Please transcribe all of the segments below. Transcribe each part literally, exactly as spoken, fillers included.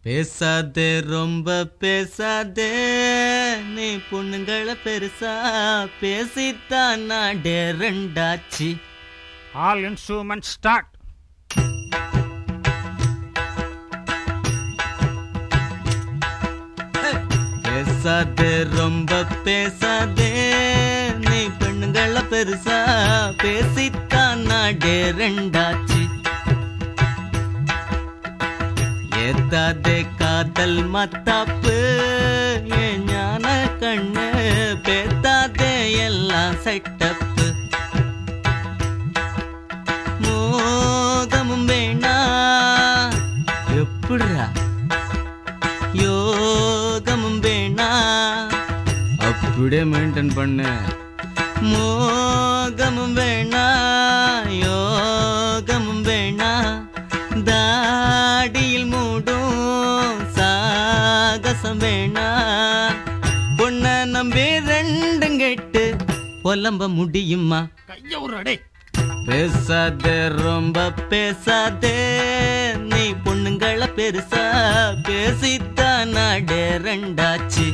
பேசாதே ரொம்ப பேசாதே, நீ பொண்ணுங்களை பெருசா பேசித்தான் நாடே ரெண்டாச்சு. All instrument start. பேசாதே ரொம்ப பேசாதே, நீ பெண்ணுங்களை பெருசா பேசித்தான் நாடே ரெண்டாச்சு. ஏத்தாதே காதல் மத்தாப்பு, என் ஞான கண்ணு பேத்தாதே எல்லாம் செட்டப்பு. மோகமும் வேணா எப்படிரா, யோகமும் வேணா அப்படியே மெயின்டைன் பண்ணு. மோகமும் வேணா யோகமும் வேணா, தாடியில் மூடும் சாகசம் வேணா. பொண்ண நம்பி ரெண்டும் கெட்டு புலம்ப முடியுமா? கைய உருடே. பேசாதே ரொம்ப பேசாதே, நீ பொண்ணுங்களை பெருசா பேசித்தான் நாடே ரெண்டாச்சு.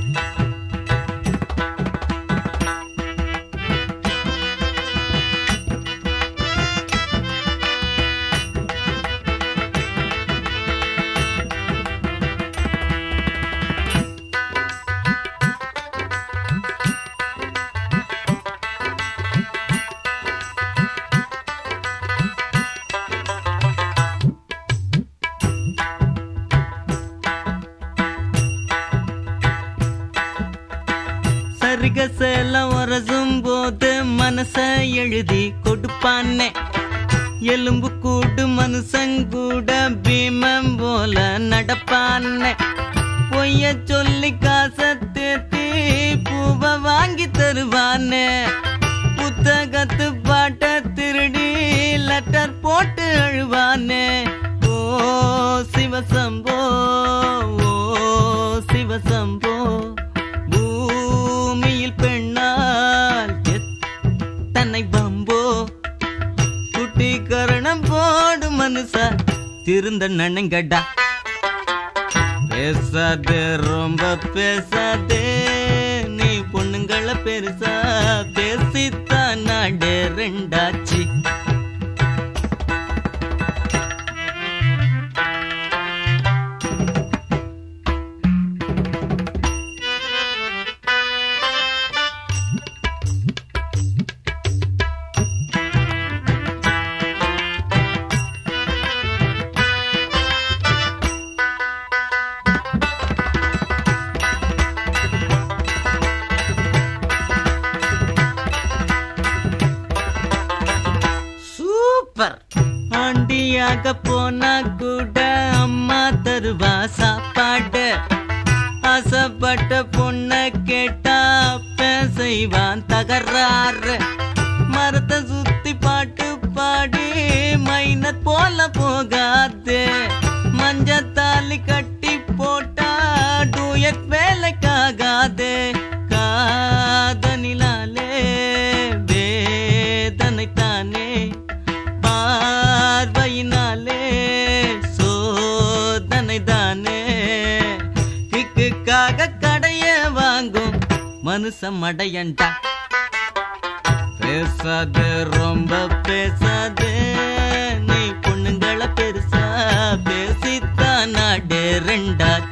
சரிகசெல்லாம் உரசும் போது மனச எழுதி கொடுப்பானே, எலும்பு கூடு மனுஷங்கூட பீமம் போல நடப்பானே. பொய்ய சொல்லி காசை தேத்தி பூவை வாங்கி தருவானே, புத்தகத்து பாட்ட திருடி லெட்டர் போட்டு அழுவானே. ஓ சிவசம்போ ஓ சிவசம்போ, பூமியில் பெண்ணால் தன்னை பம்போ. குட்டி கரணம் போடு மனுஷா திருந்த நனங்கடா. பேசாதே ரொம்ப பேசாதே, நீ பொண்ணுங்களை பெருசா பேசித்தான் நாடே ரெண்டாச்சு. ஆண்டியாக போனா கூட அம்மா தருவா சாப்பாடு, ஆசைப்பட்ட பொண்ண கேட்டா செய்வான் தகராறு. மரத்தை சுத்தி பாட்டு பாடி மைனர் போல போகாது, மஞ்சத்தாலி கட்டி போட்டா டூயட் வேலைக்காகாது. காதனிலாலே வேதனை தானே, பார்வையினாலே சோதனை தானே. கிக்குக்காக கடைய வாங்கும் மனுஷன் மடையண்டா. பேசாதே ரொம்ப பேசாதே, நீ பொண்ணுங்களை பெருசா பேசித்தான் நாடே ரெண்டாச்சு.